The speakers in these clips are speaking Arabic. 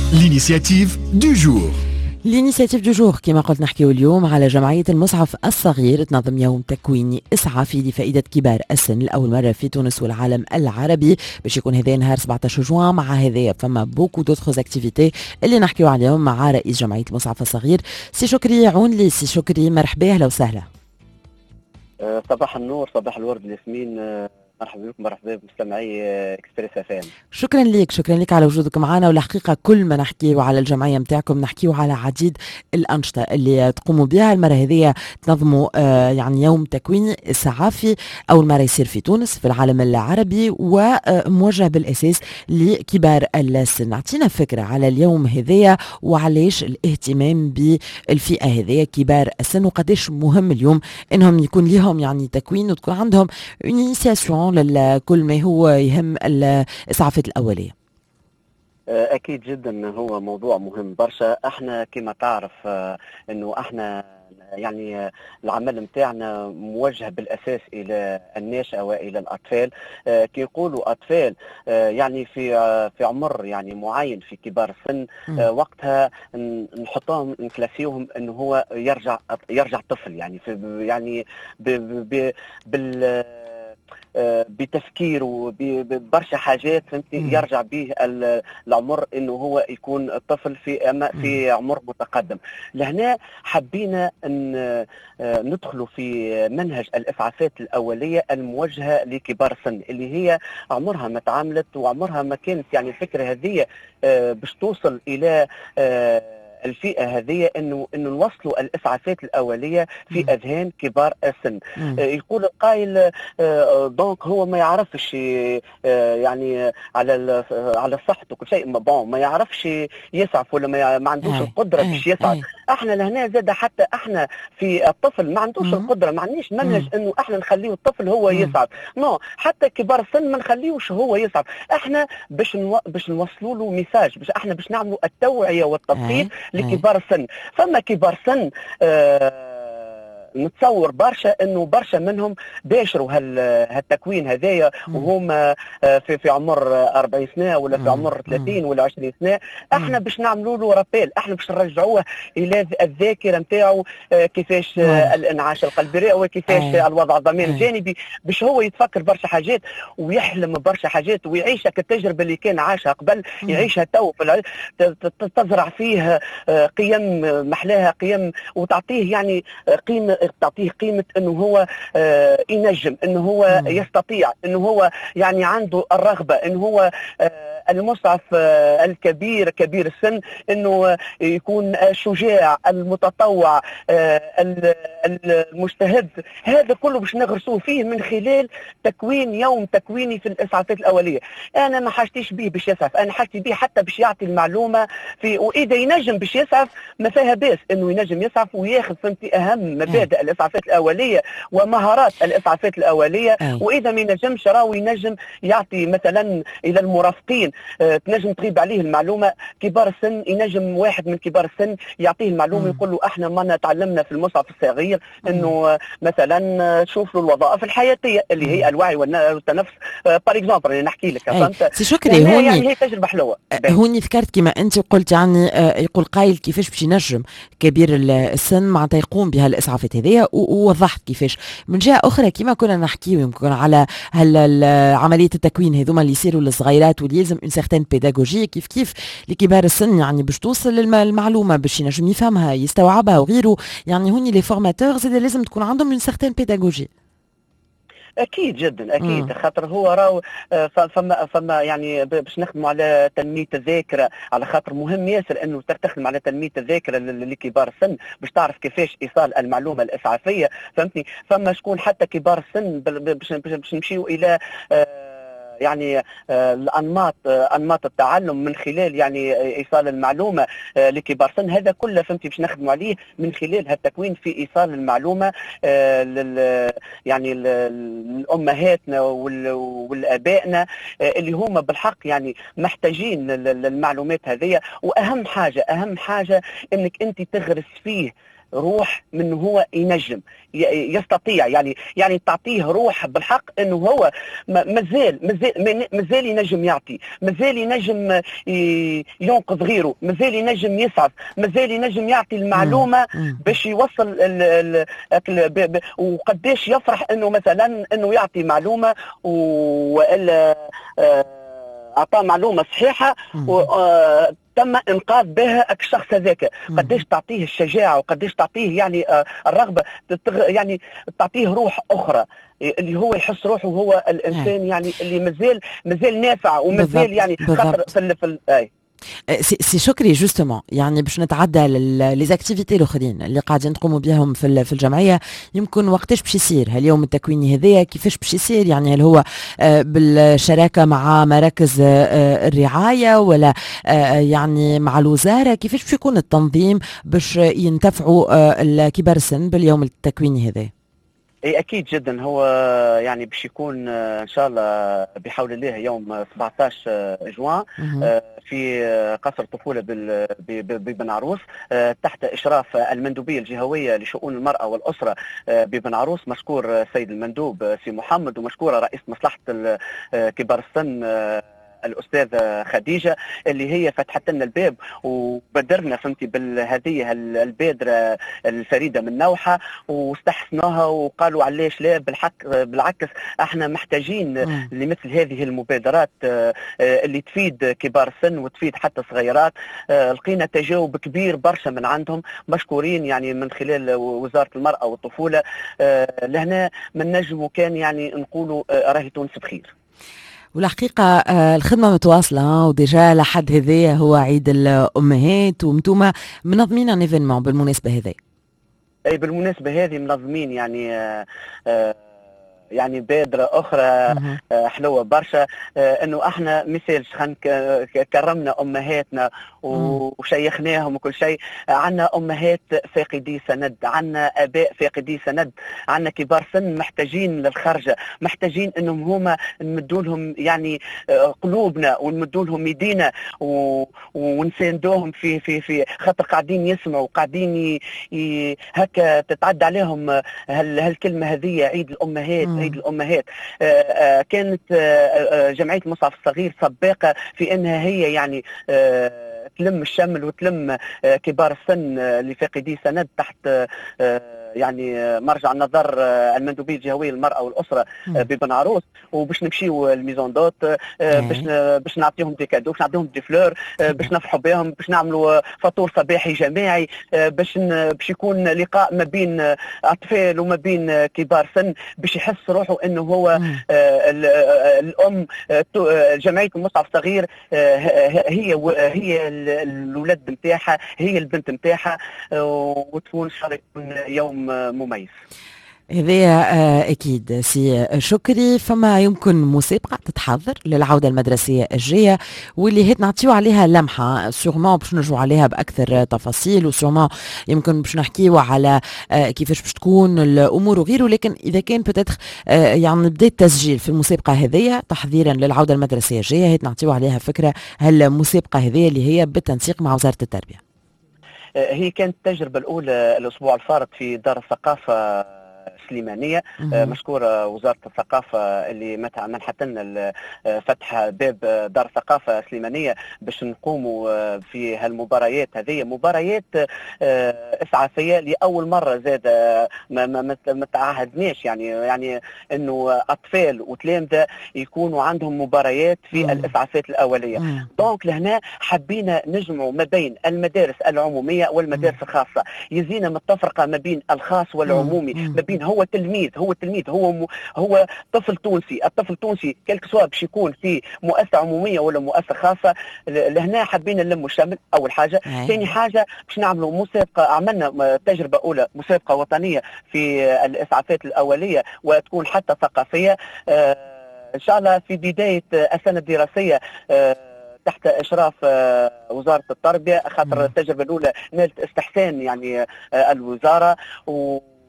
L'initiative du jour. الانيسياتيف دو جور كما قلت نحكيو اليوم على جمعية المصحف الصغير تنظم يوم تكويني إسعافي لفائدة كبار السن لأول مرة في تونس والعالم العربي باش يكون هذا نهار 17 جوان. مع هذايا فما بوكو دوتخوز اكتيفيتي اللي نحكيو عليهم مع رئيس جمعية المصحف الصغير سي شكري عون لي. سي شكري مرحبا، أهلا وسهلا. صباح النور، صباح الورد ياسمين. مرحبا بكم، مرحبا بمستمعي اكسبريس اف ام. شكرا لك على وجودك معنا. والحقيقة كل ما نحكيو على الجمعية متاعكم نحكيو على عديد الأنشطة اللي تقوموا بها. المرة هذه تنظموا يعني يوم تكويني إسعافي أول مرة يصير في تونس في العالم العربي وموجه بالأساس لكبار السن. اعطينا فكرة على اليوم هذايا وعليش الاهتمام بالفئة هذايا كبار السن وقديش مهم اليوم انهم يكون لهم يعني تكوين وتكون عندهم انيسياسيون لكل ما هو يهم الإسعافات الأولية. اكيد جدا، هو موضوع مهم برشا. احنا كما تعرف انه احنا يعني العمل نتاعنا موجه بالاساس الى الناشئه والى الاطفال. كي يقولوا اطفال يعني في عمر يعني معين في كبار السن. وقتها نحطهم نكلاسيوهم انه هو يرجع طفل، يعني في يعني بال بتفكير وببرشا حاجات فهمتني يرجع به العمر انه هو يكون طفل في عمر متقدم. لهنا حبينا ان ندخلوا في منهج الاسعافات الاوليه الموجهه لكبار السن اللي هي عمرها ما تعاملت وعمرها ما كانت يعني الفكره هذه باش توصل الى الفئة هذه انه نوصلوا الاسعافات الاولية في اذهان كبار السن. يقول القائل دونك هو ما يعرفش يعني على صحته كل شيء ما يعرفش يسعف ولا ما عندوش القدرة باش يسعف. احنا لهنا زاد حتى احنا في الطفل ما عندوش القدرة، ما عندناش منهج انه احنا نخليه الطفل هو يسعف. نو، حتى كبار السن ما نخليوش هو يسعف. احنا باش نوصلوا له ميساج، باش نعملوا التوعية والتثقيف لكبار السن. فما كبار سن نتصور برشا انه برشا منهم باشروا هالتكوين هذايا وهم في عمر 40 سنه ولا في عمر 30 ولا 20 سنه. احنا باش نعملوا له رابيل، احنا باش نرجعوه الى الذاكره نتاعو كيفاش الانعاش القلبي وكيفاش الوضع الضمير الجانبي، باش هو يتفكر برشا حاجات ويحلم برشا حاجات ويعيش التجربه اللي كان عاشها قبل يعيشها تو، تزرع فيه قيم محلاها، قيم وتعطيه يعني تعطيه قيمة انه هو ينجم، انه هو يستطيع، انه هو يعني عنده الرغبة، انه هو المصعف الكبير كبير السن انه يكون شجاع المتطوع المجتهد. هذا كله باش نغرسوه فيه من خلال تكوين يوم تكويني في الاسعافات الاوليه. انا ما حاجتيش به باش يسعف، انا حاجتي به حتى باش يعطي المعلومه في، واذا ينجم باش يسعف ما فيها باس انه ينجم يسعف وياخذ فهمتي اهم مبادئ الاسعافات الاوليه ومهارات الاسعافات الاوليه. واذا ما ينجمش راهو ينجم يعطي مثلا الى المرافقين تنجم تغيب عليه المعلومه. كبار السن ينجم واحد من كبار السن يعطيه المعلومه يقول له احنا ما تعلمنا في المصعف الصغير انه مثلا شوف له الوظائف الحياتيه اللي هي الوعي والتنفس بار اكزومبل اللي نحكي لك. فهمت؟ سي شكري هوني يعني هي تجربه حلوه. هوني ذكرت كما انت قلت يعني يقول قايل كيفاش باش ينجم كبير السن معناتها يقوم بها الاسعافات هذيا ووضحت كيفاش. من جهه اخرى كما كنا نحكيو يمكن على عمليه التكوين هذوما اللي يصيروا للصغيرات واللي يلزم اون سيغتان بيداغوجي كيف لكبار السن يعني باش توصل المعلومه باش ينجم يفهمها يستوعبها وغيره. يعني هوني لي فورماتور زاد لازم تكون عندهم اون سيغتان بيداغوجي. اكيد جدا اكيد. خاطر هو راهو فما يعني باش نخدموا على تنميه الذاكره، على خاطر مهم ياسر انه تخدم على تنميه الذاكره لكبار السن باش تعرف كيفاش ايصال المعلومه الاسعافيه. فهمتني؟ فما شكون حتى كبار السن باش نمشيو الى يعني انماط التعلم من خلال يعني ايصال المعلومه لكبار سن. هذا كله فهمتي باش نخدموا عليه من خلال هالتكوين في ايصال المعلومه يعني لامهاتنا والابائنا اللي هما بالحق يعني محتاجين للمعلومات هذه. واهم حاجه انك انت تغرس فيه روح من هو ينجم يستطيع، يعني تعطيه روح بالحق انه هو مازال ينجم يعطي، مازال ينجم ينقذ غيره، مازال ينجم يسعف، مازال ينجم يعطي المعلومه باش يوصل وقداش يفرح انه مثلا انه يعطي معلومه والا اعطاه معلومه صحيحه تم انقاذ بها الشخص هذاك. قداش تعطيه الشجاعه وقداش تعطيه يعني الرغبه، يعني تعطيه روح اخرى اللي هو يحس روحه هو الانسان يعني اللي مازال نافع ومازال يعني خاطر في سي شكري جوستومون، يعني باش نتعدى ليزاكتيفيتي الاخرين اللي قاعدين نقوموا بهم في الجمعيه، يمكن وقتاش باش يصير هاليوم التكويني هذايا؟ كيفاش باش يصير؟ يعني هل هو بالشراكه مع مراكز الرعايه ولا يعني مع الوزاره؟ كيفاش باش يكون التنظيم باش ينتفعوا كبار السن باليوم التكويني هذا؟ اي اكيد جدا. هو يعني باش يكون ان شاء الله بحول الله يوم 17 جوان في قصر الطفوله ببن عروس تحت اشراف المندوبيه الجهويه لشؤون المراه والاسره ببن عروس. مشكور السيد المندوب سي محمد، ومشكوره رئيس مصلحه كبار السن الأستاذة خديجة اللي هي فتحت لنا الباب وبدرنا فهمتي بهذه البادرة الفريدة من نوعها، واستحسنوها وقالوا علاش لا، بالعكس احنا محتاجين لمثل هذه المبادرات اللي تفيد كبار السن وتفيد حتى الصغيرات. لقينا تجاوب كبير برشا من عندهم، مشكورين يعني من خلال وزارة المرأة والطفولة. لهنا من نجم كان يعني نقولوا راهي تونس بخير. والحقيقة الخدمة متواصلة، وديجا لحد هذا هو عيد الأمهات ومتوما منظمين ان ايفينمون بالمناسبة هذه. أي بالمناسبة هذه منظمين يعني بادرة أخرى حلوة برشا، أنه احنا مثال كرمنا أمهاتنا وشيخناهم وكل شيء. عنا أمهات فاقدي سند، عنا آباء فاقدي سند، عنا كبار سن محتاجين للخرجة، محتاجين أنهم هما نمدوا لهم يعني قلوبنا ونمدوا لهم يدينا ونساندوهم في خاطر قاعدين يسمعوا وقاعدين هكا تتعدى عليهم هالكلمة هذه عيد الأمهات. عيد الأمهات كانت جمعية المصعف الصغير سباقة في أنها هي يعني تلم الشمل وتلم كبار السن اللي فاقدي سند تحت يعني مرجع النظر المندوبيه الجهويه للمراه والاسره ببن عروس، وباش نمشيو الميزون دوت باش نعطيهم دي كادو، باش نعطيهم دي فلور، باش نفرحوا بهم، باش نعملوا فطور صباحي جماعي، باش يكون لقاء ما بين اطفال وما بين كبار سن، باش يحس روحه انه هو الام. جمعيه المصعف الصغير هي الولد نتاعها، هي البنت نتاعها، وتكون ان شاء الله يكون يوم مميز. هذا أكيد. سي شكري، فما يمكن مسابقة تتحضر للعودة المدرسية الجاية واللي هيت نعطيو عليها لمحة، سورمون باش نرجعوا عليها بأكثر تفاصيل، وسورمون يمكن باش نحكيو على كيفاش باش تكون الأمور وغيره. لكن إذا كان بتتخ يعني بدأ التسجيل في المسابقة هذية تحضيرا للعودة المدرسية الجاية، هيت نعطيو عليها فكرة. هالمسابقة هذية اللي هي بالتنسيق مع وزارة التربية، هي كانت التجربة الأولى الأسبوع الفارط في دار الثقافة سليمانية. مشكورة وزارة الثقافة اللي منحت لنا فتح باب دار الثقافة سليمانية باش نقوموا في هالمباريات هذه. مباريات إسعافية لأول مرة زاد ما تعهدناش يعني إنه أطفال وتلامذة يكونوا عندهم مباريات في الإسعافات الأولية. دونك لهنا حبينا نجمعوا ما بين المدارس العمومية والمدارس الخاصة، يزينا متفرقة ما بين الخاص والعمومي، ما بين هو تلميذ هو طفل تونسي. الطفل التونسي كلك سواء باش يكون في مؤسسه عموميه ولا مؤسسه خاصه. لهنا حابين نلموا الشمل اول حاجه. ثاني حاجه باش نعملوا مسابقه، عملنا تجربه اولى مسابقه وطنيه في الاسعافات الاوليه وتكون حتى ثقافيه ان شاء الله في بدايه السنه الدراسيه تحت اشراف وزاره التربيه، خاطر التجربه الاولى نالت استحسان يعني الوزاره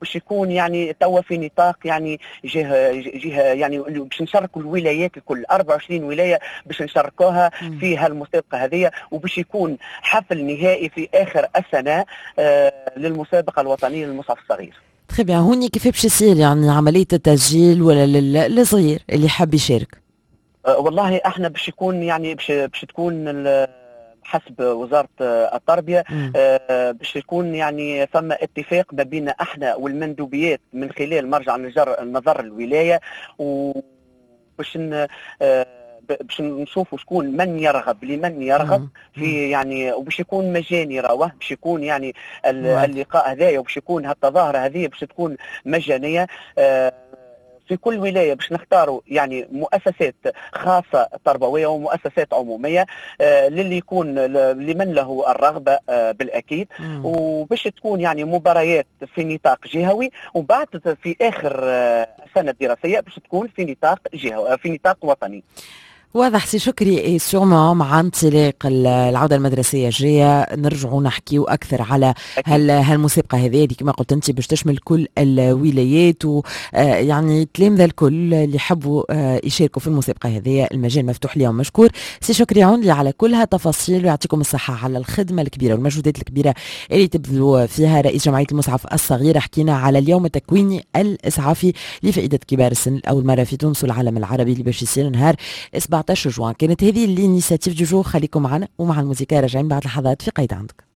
باش يكون يعني توا في نطاق يعني جهه يعني باش نشاركوا الولايات الكل 24 ولايه باش نشاركوها في هالمسابقه هذه، وباش يكون حفل نهائي في اخر السنه للمسابقه الوطنيه للمصحف الصغير. تخي بيان، هوني كيف باش يصير يعني عمليه التسجيل ولا الصغير اللي حاب يشارك؟ والله احنا باش يكون يعني باش تكون حسب وزارة التربية باش يكون يعني ثم اتفاق ما بين احنا والمندوبيات من خلال مرجع النظر الولاية، وباش باش نشوفوا شكون من يرغب لمن يرغب في يعني، وباش يكون مجاني راهو، باش يكون يعني اللقاء هذايا وباش يكون هالتظاهرة هذه باش تكون مجانية في كل ولايه. باش نختاروا يعني مؤسسات خاصه تربويه ومؤسسات عموميه للي يكون لمن له الرغبه بالاكيد، وباش تكون يعني مباريات في نطاق جهوي، وبعد في اخر السنه الدراسيه باش تكون في نطاق جهوي في نطاق وطني. واضح سي شكري. سيغمون مع انطلاق العوده المدرسيه الجايه نرجعوا نحكيو اكثر على هالمسابقه هذه اللي كما قلت انت باش تشمل كل الولايات، ويعني التلامذه الكل اللي يحبوا يشاركوا في المسابقه هذه المجال مفتوح لهم. مشكور سي شكري عونلي على كل هالتفاصيل، ويعطيكم الصحه على الخدمه الكبيره والمجهودات الكبيره اللي تبذلوا فيها. رئيس جمعيه المصحف الصغير حكينا على اليوم التكويني الاسعافي لفائده كبار السن لاول مره في تونس والعالم العربي اللي باش يصير نهار 17 جوان. كانت هذه الانيسياتيف دو جور. خليكم معنا ومع الموسيقى راجعين بعد لحظات في قيد عندك.